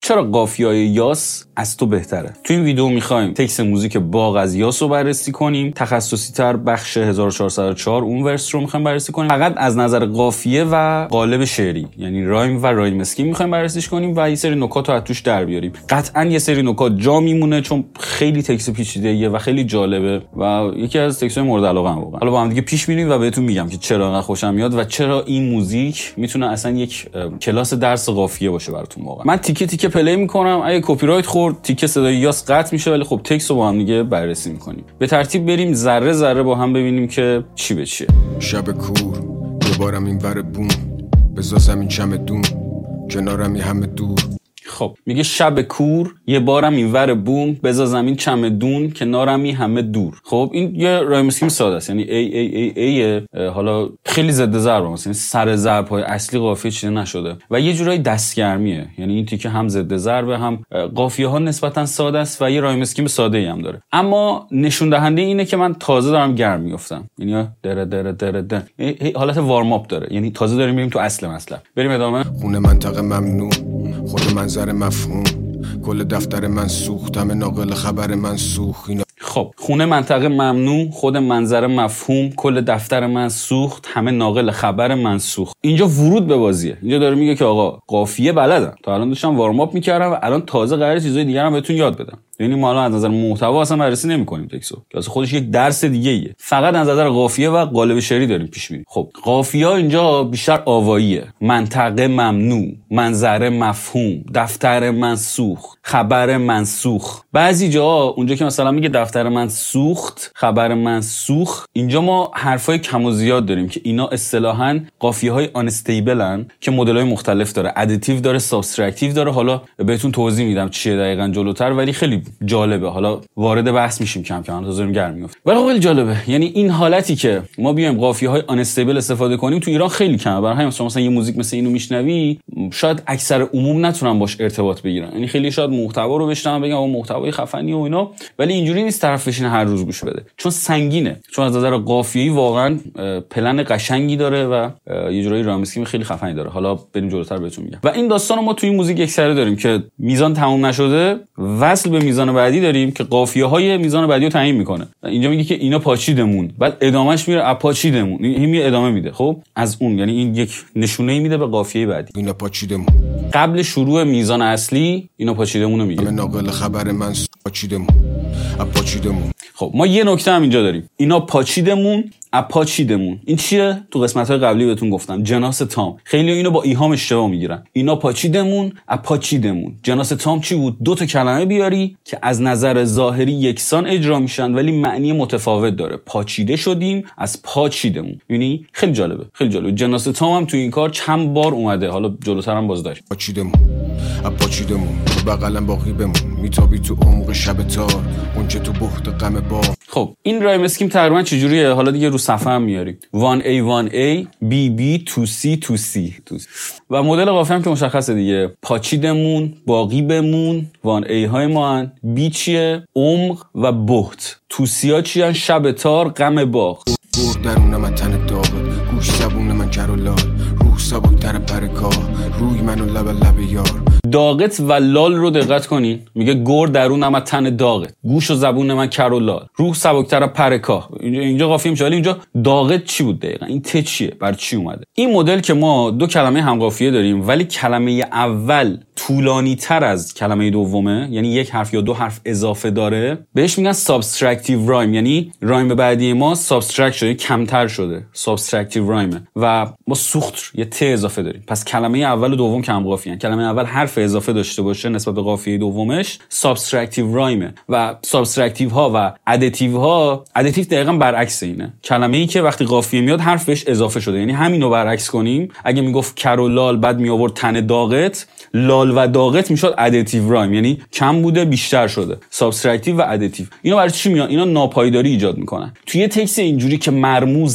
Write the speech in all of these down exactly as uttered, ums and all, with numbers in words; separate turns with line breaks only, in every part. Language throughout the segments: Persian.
چرا قافیه‌های یاس از تو بهتره. تو این ویدیو می‌خوایم تکست موزیک باغ از یاس رو بررسی کنیم، تخصصی‌تر بخش هزار و چهارصد و چهار اون ورس رو می‌خوایم بررسی کنیم، فقط از نظر قافیه و قالب شعری یعنی رایم و رایم اسکیم می‌خوایم بررسیش کنیم و یه سری نکات رو از توش در بیاریم. قطعاً یه سری نکات جا میمونه چون خیلی تکست پیچیده‌ایه و خیلی جالبه و یکی از تکست‌های مورد علاقه‌ام واقعا. حالا با هم دیگه پیش میریم و بهتون میگم که چرا انقدر خوشم میاد و چرا این موزیک میتونه اصلا یک کلاس درس قافیه باشه براتون واقعا. من تیکه تیکه پلی میکنم، اگه کپی رایت خورد تیکه صدای یاس قطع میشه، ولی خب تکست رو با هم دیگه بررسی میکنیم. به ترتیب بریم ذره ذره با هم ببینیم که چی به چیه.
شب کور یه بارم این ور بوم بذار زمین چمدون کنارم یه همه دور.
خب میگه شب کور یه بارم اینور بوم بذار زمین چمدون کنارمی همه دور. خب این یه رایم اسکیم ساده است، یعنی ای ای ای ای حالا خیلی ضد ضرب است، یعنی سر ضرب های اصلی قافیه چیزی نشده و یه جورایی دستگرمیه، یعنی این تیکه هم ضد ضرب هم قافیه ها نسبتا ساده است و یه رایم اسکیم ساده ای هم داره، اما نشون دهنده اینه که من تازه دارم گرم میافتم، یعنی در در در در حالت وارم آپ داره، یعنی تازه داریم میریم تو اصل مطلب. بریم ادامه.
خونه منطقه ممنوع خود منظر مفهوم کل دفتر من سوخت همه ناقل خبر من سوخت.
خب خونه منطقه ممنوع خود منظر مفهوم کل دفتر من سوخت همه ناقل خبر من سوخت. اینجا ورود به بازیه، اینجا داره میگه که آقا قافیه بلدم، تا الان داشتم وارم آپ میکردم و الان تازه قراره چیزای دیگه هم بهتون یاد بدم. یعنی ما الان از نظر محتوا اصلا بررسی نمی‌کنیم تکستو که اصلا خودش یک درس دیگه ایه، فقط از نظر قافیه و قالب شعری داریم پیش میریم. خب قافیه‌ها اینجا بیشتر آواییه، منطقه ممنوع منظر مفهوم دفتر من سوخت خبر من سوخت. بعضی جاها اونجا که مثلا میگه دفتر من سوخت خبر من سوخت، اینجا ما حرفای کم و زیاد داریم که اینا اصطلاحاً قافیه‌های آنستیبلن که مدل‌های مختلف داره، ادیتیو داره، سابسترکتیو داره. حالا بهتون توضیح میدم چیه دقیقاً جلوتر، ولی خیلی جالبه، حالا وارد بحث میشیم کم کم تا داریم گرم میافته. ولی خیلی جالبه، یعنی این حالتی که ما بیایم قافیه‌های آنستیبل استفاده کنیم تو ایران خیلی کمه. برای همین مثلا یه موزیک مثل اینو میشنوی شاید اکثر عموم نتونن باش ارتباط بگیرن، یعنی خیلی شاید محتوا رو بشنون بگن اون محتوای خفنی و اینا، ولی اینجوری نیست طرف بشینه هر روز گوش بده، چون سنگینه، چون از نظر قافیه‌ای واقعا پلن قشنگی داره و یه جورایی رایم اسکیم خیلی خفنی داره. حالا بریم جلوتر بهتون میگم. و این داستانو ما توی موزیک یکسره داریم که میزان تموم نشده وصل به میزان بعدی داریم که قافیه‌های میزان بعدی رو تعیین میکنه. اینجا میگه که اینا پاچیدمون، بعد ادامهش میره اپاچیدمون، این میره ادامه میده. خب از اون یعنی این یک نشونه میده به قافیه بعدی.
اینا پاچیدمون
قبل شروع میزان اصلی اینا پاچیدمون رو میگه.
ناقل خبر من پاچیدمون اپاچیدمون.
خب ما یه نکته هم اینجا داریم، اینا پاچیدمون اپاچیدمون. این چیه؟ تو قسمت‌های قبلی بهتون گفتم جناس تام. خیلی اینو با ایهام اشتباه میگیرن. اینا پاچیدمون اپاچیدمون. جناس تام چی بود؟ دو تا کلمه بیاری که از نظر ظاهری یکسان اجرا میشن ولی معنی متفاوت داره. پاچیده شدیم از پاچیدمون. یعنی خیلی جالبه، خیلی جالبه. جناس تام هم تو این کار چند بار اومده، حالا جلوتر هم باز داریم.
پاچیدمون اپاچیدمون بغلم باقی بمون میتابی تو عمق شب تار اونچه تو بحت غم با.
خب این رایم اسکیم تقریبا چجوریه؟ حالا دیگه رو صفحه هم میاریم. وان ای وان ای بی بی تو سی تو سی و مدل قافیه هم که مشخصه دیگه، پاچیدمون باقی بمون. وان ای های ما هن. بی چیه؟ عمق و بحت. تو سی ها چیه؟ شب تار غم باغ.
گور درون من تن داغ گوش زبون من کر و لال روح سبک در پرکار روی منو لب لب یار.
داغت و لال رو دقت کنین، میگه گور درونم از تن داغت گوش و زبون من کر و لال روح سبکتر پرکاه. اینجا اینجا قافیه میشه، ولی اینجا داغت چی بود دقیقاً؟ این ته چیه؟ بر چی اومده؟ این مدل که ما دو کلمه هم قافیه داریم ولی کلمه اول طولانی تر از کلمه دومه، یعنی یک حرف یا دو حرف اضافه داره، بهش میگن سابسترکتیو رایم، یعنی رایم بعدی ما سابسترکت شده، کمتر شده، سابسترکتیو رایمه و ما سوخت یه ته اضافه داریم. پس کلمه اول و دوم کم قافیه‌ان. کلمه اول حرف اضافه داشته باشه نسبت به قافیه دومش سابسترکتیو رایمه و سابسترکتیو ها و ادیتیو ها، ادیتیو دقیقاً برعکس اینه، کلمه‌ای که وقتی قافیه میاد حرف بهش اضافه شده. یعنی همینو برعکس کنیم، اگه میگفت کر و لال بعد می آورد تن داغت، لال و داغت میشد ادیتیو رایم، یعنی کم بوده بیشتر شده. سابسترکتیو و ادیتیو اینا برای چی میان؟ اینا ناپایداری ایجاد میکنن. توی تکست اینجوری که مرموزه،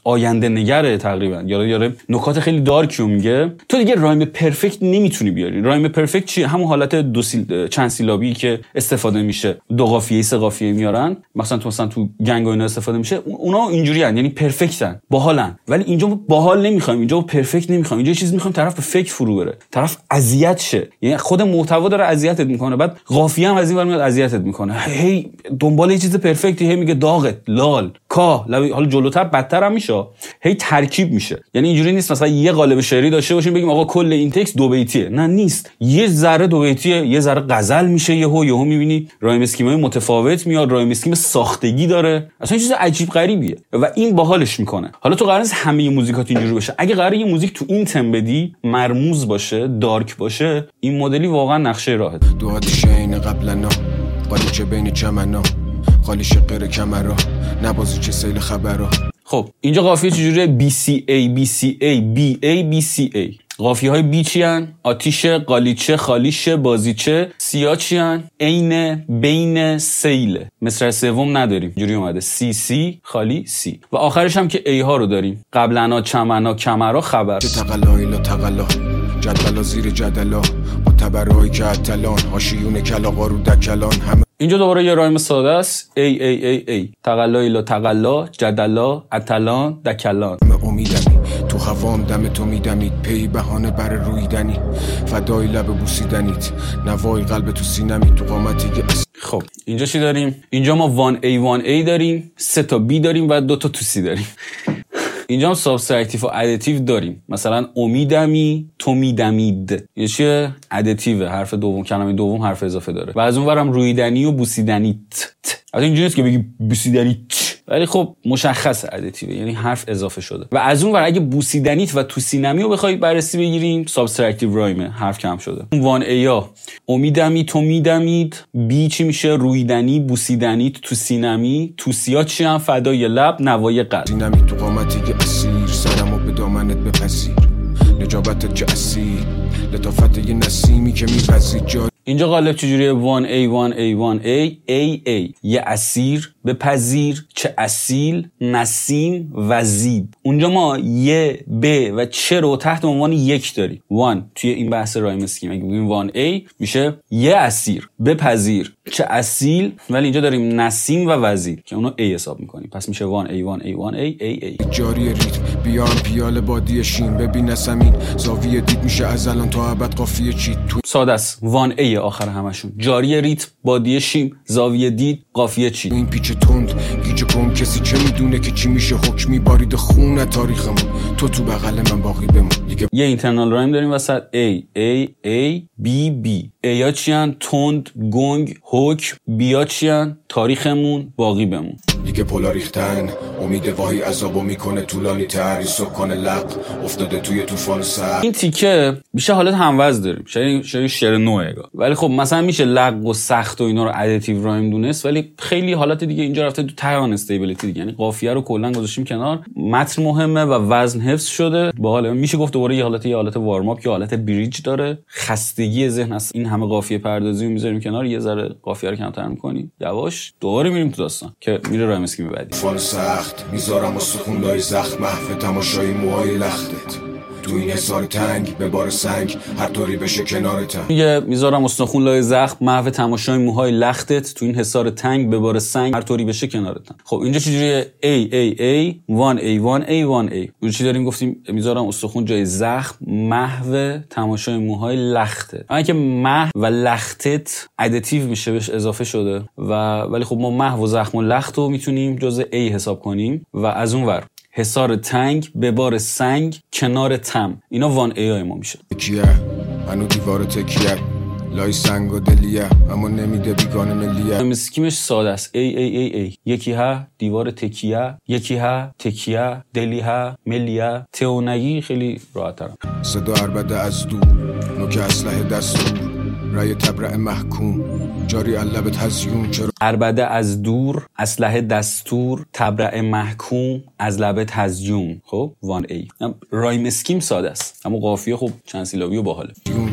آینده نگره تقریبا، یا یا نکات خیلی دارکیو میگه، تو دیگه رایم پرفکت نمیتونی بیاری. رایم پرفکت چیه؟ همون حالت دو سیل... چند سیلابی که استفاده میشه، دو قافیه سه قافیه میارن، مثلا تو مثلا تو گنگ و اینا استفاده میشه، اونا اینجوریان، یعنی پرفکتن، باحالن. ولی اینجا باحال نمیخوایم، اینجا پرفکت نمیخوایم، اینجا چیز میخوایم طرف به فکر فرو بره، طرف اذیت شه. یعنی خود محتوا داره اذیتت میکنه، بعد قافیه هم از این ور میاد اذیتت میکنه، هی دنبال یه چیز پرفکتی، هی میگه داغت لال کا، حالا جلوتر بدتر هم میشه، هی ترکیب میشه. یعنی اینجوری نیست مثلا یه قالب شعری داشته باشیم بگیم آقا کل این تکست دو بیتیه، نه نیست، یه ذره دو بیتیه، یه ذره غزل میشه، یهو یهو میبینی رایم اسکیمای متفاوت میاد، رایم اسکیم ساختگی داره، اصلا چیز عجیب غریبیه و این باحالش میکنه. حالا تو قراره همه موزیکات اینجوری باشه، اگه قراره یه موزیک تو این تم بدی، مرموز باشه، دارک باشه، این مدلی واقعا نقشه راهه.
دو شین قبلنا قالیچه بین چمنا خالی شقر کمرا نبازی چه سیل خبرا.
خب اینجا قافیه چجوریه؟ بی سی ای بی سی ای بی ای بی سی ای. قافیه های بی چی هن؟ آتیش، قالیچه، خالیشه، بازیچه. سیا چی هن؟ عین، بین، سیله. مصرع سوم نداریم، جوری اومده سی سی خالی سی. و آخرش هم که ای ها رو داریم، قبلنا، چمنا، کمرا، خبر.
چه تقلا ایلا تقلا جدلا زیر جدلا با تبرهای که اتلان هاشیون کلاغا رو دکلان. همه
اینجا دوباره یه رایم ساده است، ای ای ای ای، تقلا ایلا تقلا، جدلا، اتلان، دکلان.
امیدمی تو هوام دم تو میدمید، پی بهانه بر رویدنی، فدای لب بوسیدنیت، نوای قلب تو سینمی، تو قامتی که
خب اینجا چی داریم؟ اینجا ما وان ای وان ای داریم، سه تا بی داریم و دو تا تو سی داریم. اینجا هم سابسترکتیو و ادیتیو داریم، مثلا امیدمی، تو میدمید، یه چیه؟ ادیتیو، حرف دوم، کلمه دوم حرف اضافه داره. و از اون ورم رویدنی و بوسیدنی ت ت. از اینجوری نیست که بگی بوسیدنی چ، ولی خب مشخص ادیتیو، یعنی حرف اضافه شده. و از اون ور اگه بوسیدنیت و توسینمی رو بخوای بررسی بگیریم، سابسترکتیو رایمه، حرف کم شده. اون وان ایا امیدمی، تو میدمید، بی چی میشه؟ رویدنی، بوسیدنیت، توسینمی، توسیا چی هم؟ فدای لب، نوای قلب.
سینمی تو قامتی که اسیر، سرمو به دامنت بپذیر، نجابتت چه اسیر، لطافت یه نسیمی که میپذید جا.
اینجا قالب چجوریه؟ وان ای وان ای وان ای ای ای، یه اسیر، بپذیر، چه اصیل، نسیم، وزید. اونجا ما یه ب و چه رو تحت عنوان یک داریم. وان توی این بحث رایم اسکیم اگه بگیم وان ای میشه یه اسیر، بپذیر، چه اصیل، ولی اینجا داریم نسیم و وزید که اونو ای حساب میکنیم، پس میشه وان ای وان ای وان ای ای ای.
جاری ریتم بیان پیاله بادی شین، ببین نسمین زاویه دید میشه از الان تا ابد قافیه چی تو
ساده است، وان ای آخر همشون، جاری ریتم، بادی شیم، زاویه دید، قافیه چی.
این پیچ تند گیج کن، کسی چه میدونه که چی میشه، حکمی بارید خون تاریخمون، تو تو بغل من باقی بمون دیگه.
یه اینترنال رایم داریم وسط، ای ای ای بی بی. ایا چیان؟ تند، گنگ، حکم. بیا چیان؟ تاریخمون، باقی بمون.
دیگه پولا ریختن، امید واهی عذابو میکنه طولانی تر، سکان لق افتاده توی طوفان سر.
این تیکه بیشتر حالت هموز داریم، شاید شاید شعر نوعه، ولی خب مثلا میشه لق و سخت و اینا رو ادیتیو رایم دونست، ولی خیلی حالت دیگه اینجا رفته تو تران استیبیلیتی دیگه، یعنی قافیه رو کلا گذاشتیم کنار، متن مهمه و وزن حفظ شده. باحال میشه گفت دوباره یه حالت یه حالت وارم اپ، یه حالت بریج داره، خستگی ذهن است. این همه قافیه پردازی رو میذاریم کنار، یه ذره قافیه رو کمتر می‌کنیم، یواش دوباره میریم تو داستان که میره رایم اسکیم بعدی.
فال سخت میذارم استخون لای زخم، محو تماشای موهای لختت تو این حصار تنگ به بار سنگ، هر طوری بشه کنارتم.
میگه میذارم استخون لای زخم، محو تماشای موهای لختت تو این حصار تنگ به بار سنگ، هر طوری بشه کنارتم. خب اینجا چجوریه؟ ای ای ای وان ای وان ای وان ای. اون چی داریم گفتیم؟ میذارم استخون جای زخم، محو تماشای موهای لختت. اما که محو و لختت ادیتیو میشه، بهش اضافه شده و ولی خب ما محو و زخم و لخت رو میتونیم جزء ای حساب کنیم و از اون ور حصار تنگ به بار سنگ کنار تم، اینا وان ای های ما میشه.
کیه هنو دیوار تکیه لای سنگ و دلیه، اما نمیده بیگانه ملیه.
مسکیمش ساده است، ای ای ای ای، یکی ها دیوار تکیه، یکی ها تکیه، دلی ها ملیه. تئونگی خیلی راحت ترم.
صدا عربده از دور، نوک اسلحه دستور، رای تبرع محکوم، جاری علبت هزیون. چرا
عربده از دور، اسلحه دستور، تبرع محکوم، از لبت هزیون. خب وان ای. رایم اسکیم ساده است اما قافیه خب چند سیلابی و باحاله.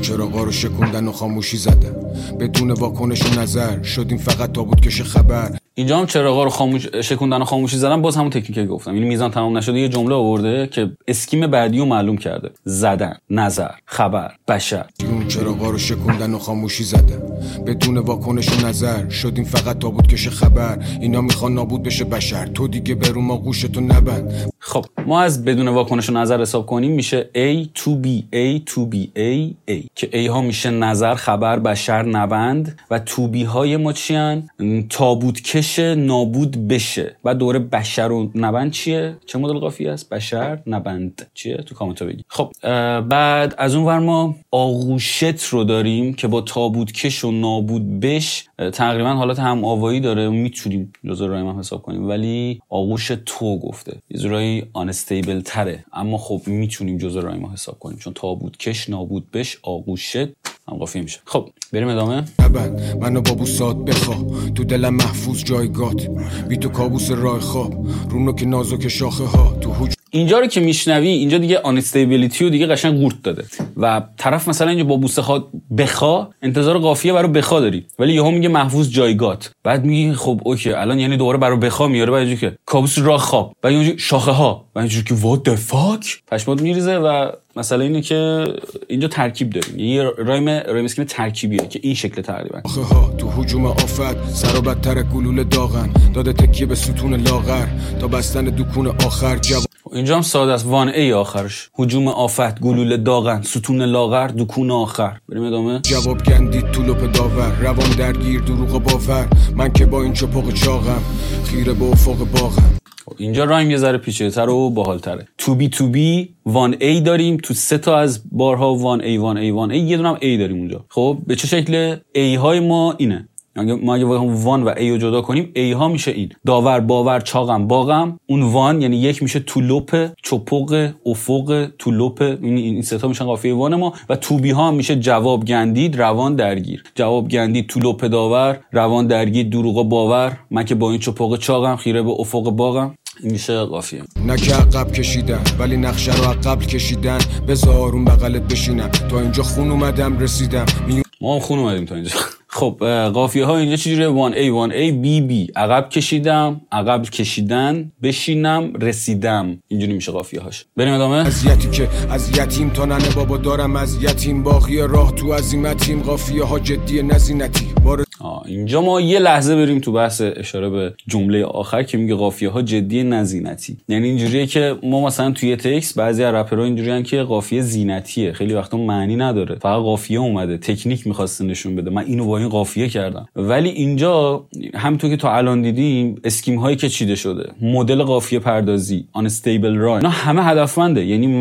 چراغا رو شکوندن و خاموشی زدن بدون واکنش و نظر شدیم فقط تابوت کش خبر.
اینجا هم چراغا رو خاموش شکوندن و خاموشی زدن، باز همون تکنیکی گفتم، یعنی میزان تمام نشده یه جمله آورده که اسکیم بعدی رو معلوم کرده: زدن، نظر، خبر، بشر.
اون چراغا رو شکوندن و خاموشی زدن بدون واکنش و نظر شدیم فقط تابوت کش خبر. اینا میخوان نابود بشه بشر، تو دیگه برو ما گوشتو نبند.
خب ما از بدون واکنش و نظر حساب کنیم میشه A to B A to B A A که A ها میشه نظر، خبر، بشر، نبند و تو بی های ما چیان؟ تابوت کش نابود بشه. بعد دوره بشر و نبند چیه؟ چه مدل قافیه است؟ بشر نبند چیه؟ تو کامنت بگید. خب بعد از اون ور ما آغوشت رو داریم که با تابوت کش و نابود بش تقریبا حالت هم آوایی داره، میتونیم جزء رایم هم حساب کنیم، ولی آغوش تو گفته یه آنستیبل تره، اما خب میتونیم جزء رایم حساب کنیم چون تابوت کش نابود بش آغوشت هم قافیه میشه. خب بریم ادامه.
نبند منو با بوسات بخوا تو دلم محفوظ جایگات بی تو کابوس راه خواب رونو که نازک شاخه ها تو هوج.
اینجا رو که میشنوی اینجا دیگه آنستیبیلیتی رو دیگه قشنگ قورت داده و طرف مثلا اینجا با بوسه خواد بخوا انتظار قافیه برای بخوا داری، ولی یهو میگه محفوظ جایگات، بعد میگی خب اوکی الان یعنی دوباره برای بخوا میاره، بعد اینجوری که کابوس راه خواب، بعد اینجوری شاخه ها، بعد اینجوری که what the fuck پشمات میریزه. و مثلا اینه که اینجا ترکیب داریم، یه رایم رایم اسکیم ترکیبیه که این شکل تقریبا.
ها تو هجوم آفت سر و بدتر گلوله داغن داده تکیه به ستون لاغر تا بستن دکون آخر. جواب
اینجا هم ساده است، وان ای آخرش، هجوم آفت، گلوله داغن، ستون لاغر، دکون آخر. بریم ادامه.
جواب گندید تو لپ داور روان درگیر دروغ باور من که با این چپاق چاقم خیره به افق باغم.
اینجا رایم یه ذره پیچیده‌تر و باحال‌تره. تو بی تو بی وان ای داریم تو سه تا از بارها، وان ای وان ای وان ای، یه دونه هم ای داریم اونجا. خب به چه شکل؟ ای های ما اینه، اگه ما اگه وان و ای رو جدا کنیم ای ها میشه این: داور، باور، چاقم، باغم. اون وان یعنی یک میشه تو لپ، چپق، افق، تو لپ، این این سه تا میشن قافیه وان ما. و تو بی ها میشه جواب گندید، روان درگیر. جواب گندید تو لپ داور، روان درگیر، دروغ باور، من که با این چپق چاقم خیره به افق باغم. این میشه قافیه.
نه که عقب کشیدن ولی نقشه رو عقب کشیدن، بذار آروم بغلت بشینم تا اینجا خون اومدم رسیدم. می...
ما هم خون اومدیم تا اینجا. خب قافیه ها اینجا چجوریه؟ وان ای وان ای بی بی، عقب کشیدم، عقب کشیدن، بشینم، رسیدم. اینجوری میشه قافیه هاش. بریم ادامه.
اذیتی که از یتیم تا ننه بابا دارم از یتیم، باقی راه تو عزیمتیم، قافیه ها جدی نزینتی بار...
آه اینجا ما یه لحظه بریم تو بحث اشاره به جمله آخر که میگه قافیه ها جدی نزینتی. یعنی اینجوریه که ما مثلا توی تکست بعضی از رپرها اینجوریان که قافیه زینتیه، خیلی وقتا معنی نداره، فقط قافیه اومده، تکنیک می‌خواسته نشون بده، من اینو با این قافیه کردم. ولی اینجا همونطور که تا الان دیدیم اسکیم هایی که چیده شده، مدل قافیه پردازی، آنستیبل رایم، اینا همه هدفمنده. یعنی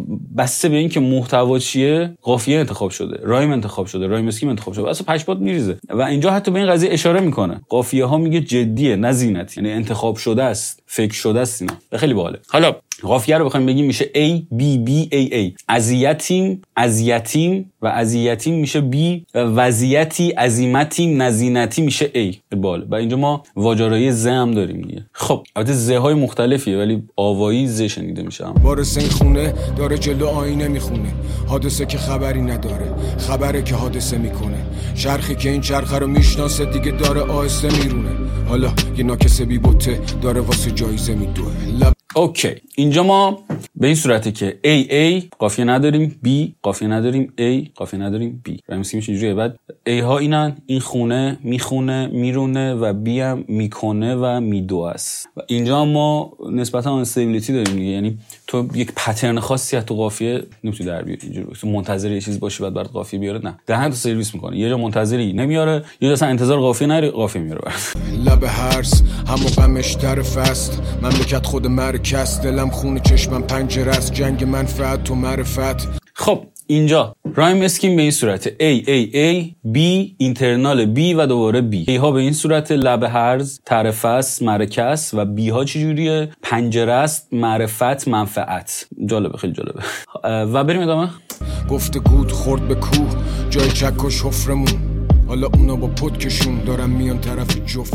بسته به این که محتوا چیه قافیه انتخاب شده، رایم انتخاب شده، رایم اسکیم انتخاب شده، اصلا پشپات میریزه. و اینجا حتی به این قضیه اشاره میکنه، قافیه ها میگه جدیه نه زینتی، یعنی انتخاب شده است، فکر شده است. اینا خیلی باحاله. حالا قافیه رو بخوایم بگیم میشه A B B A A. اذیتیم، اذیتیم و اذیتیم میشه B. وضعیتی، عزیمتیم، نزینتی میشه A. باحاله. و اینجا ما واجرایی ز هم داریم دیگه. خب البته ز های مختلفیه ولی آوایی ز شنیده میشه.
وارث این خونه داره جلو آینه میخونه، حادثه که خبری نداره، خبره که حادثه میکنه، چرخی که این چرخه رو میشناسه دیگه داره آهسته میرونه، حالا یه ناکسه بی بوته داره واسه جایزه میدوه. لب...
اوکی اینجا ما به این صورته که A A قافیه نداریم، B قافیه نداریم، A قافیه نداریم، B رمزی میشه اینجوریه. بعد A ها اینن، این خونه، میخونه، میرونه و B هم میکنه و میدو است. و اینجا ما نسبتا آنستیبیلیتی داریم دیگه، یعنی تو یک پترن خاصی از تو قافیه نمیتونی در بیاری. اینجوری تو منتظر یه چیز باشی بعد برات قافیه بیاره، نه، دهن تو سرویس میکنه. یه جا منتظری نمیاره، یه جا اصلا انتظار قافیه نری، قافیه میاره برات.
لب هرس همو غمش طرف است، مملکت خود مرکز، دلم خون چشمم پنجره است، جنگ منفعت تو معرفت.
خب اینجا رایم اسکیم به این صورت A A A B اینترنال B و دوباره B. A ها به این صورت لب هرز، طرف است، مرکز و B ها چی جوریه؟ پنجره است، معرفت، منفعت. جالبه، خیلی جالبه. و بریم ادامه.
گفته گود خورد به کوه، جای چک و شفرمون، حالا اونا با پدکشون دارن میان طرف جفتمون.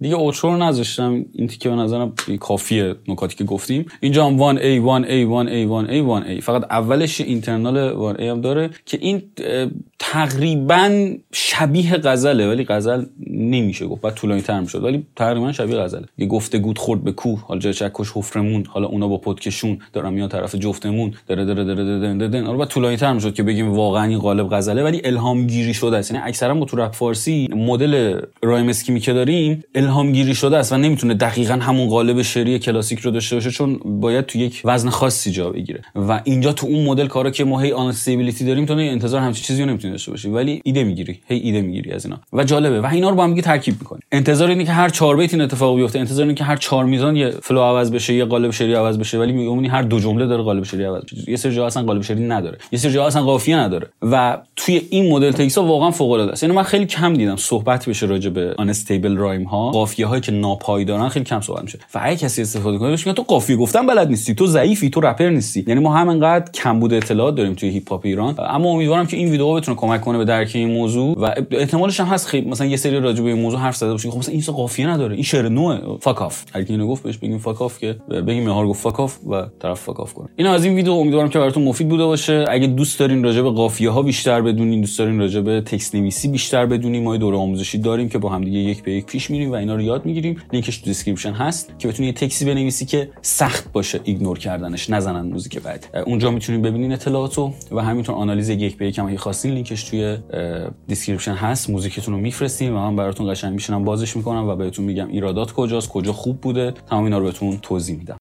دیگه اوترو رو نذاشتم، این تیکه به نظرم کافیه نکاتی که گفتیم. اینجا هم وان ای وان ای وان ای وان ای وان ای، فقط اولش اینترنال وان ای هم داره که این تقریبا شبیه غزله ولی غزل نمیشه گفت، بعد طولانی‌تر میشد ولی تقریبا شبیه غزله. یه گفته گود خورد به کوه، حالا جای چکش حفرمون، حالا اونا با پدکشون دارن میان طرف جفتمون دره دره دره دره دره دره. بعد طولانی‌تر میشد که بگیم واقعا این قالب غزله ولی الهام گیری شده است. یعنی اکثرا ما تو رپ فارسی مدل رایم اسکیمی که داریم الهام گیری شده است و نمیتونه دقیقاً همون قالب شعری کلاسیک رو داشته باشه، چون باید تو یک وزن خاصی جا بگیره و اینجا تو اون مدل کارا که ما هی آنستیبیلیتی داریم تو انتظار همچین چیزی رو نمیتونی داشته باشی، ولی ایده میگیری، هی ایده میگیری از اینا و جالبه و اینا رو با هم دیگه ترکیب می‌کنی. انتظار اینه که هر چهار بیت این اتفاق بیفته، انتظار اینه که هر چهار میزان یه فلو عوض بشه، یه قالب شعری عوض بشه، ولی میگم هر دو جمله داره قالب شعری عوض بشه. یه سری جا اصلا قالب شعری نداره، یه سری جا اصلا قافیه نداره و توی این مدل تکسا واقعا فوق العاده است. یعنی من خیلی کم دیدم صحبت بشه راجع به آنستیبل رایم ها، قافیه هایی که ناپایدارن خیلی کم صحبت میشه و اگه کسی استفاده کنه بهش میگن تو قافیه گفتن بلد نیستی، تو ضعیفی، تو رپر نیستی. یعنی ما همینقدر کمبود اطلاعات داریم توی هیپ هاپ ایران، اما امیدوارم که این ویدیو بتونه کمک کنه به درک این موضوع و احتمالش هم هست خیلی مثلا یه سری راجع به این موضوع حرف زده باشه، خب مثلا این قافیه نداره، این شعر نوعه، فاک آف. هر کی اینو گفت بهش بگیم فاک آف، که بگیم مهار گفت فاک آف و طرف فاک آف کنه. اینا از این ویدیو، امیدوارم که براتون مفید بوده باشه. اگه دوست دارین راجع به قافیه ها بیشتر بدونین، دوست دارین راجع به تکست نویسی بیشتر بدونین، ما دوره آموزشی داریم که با هم دیگه یک به یک پیش میریم و اینا رو یاد میگیریم. لینکش تو دیسکریپشن هست که بتونید یه تکسی بنویسی که سخت باشه ایگنور کردنش، نزنن موزیک بعد. اونجا میتونین ببینین اطلاعاتو و همینطور آنالیز یک به یک هم اگه خواستین لینکش توی دیسکریپشن هست. موزیکتون رو میفرستین و من براتون قشنگ میشینم بازش میکنم و بهتون میگم ایرادات کجاست، کجا خوب بوده، تمام اینا رو بهتون توضیح میدم.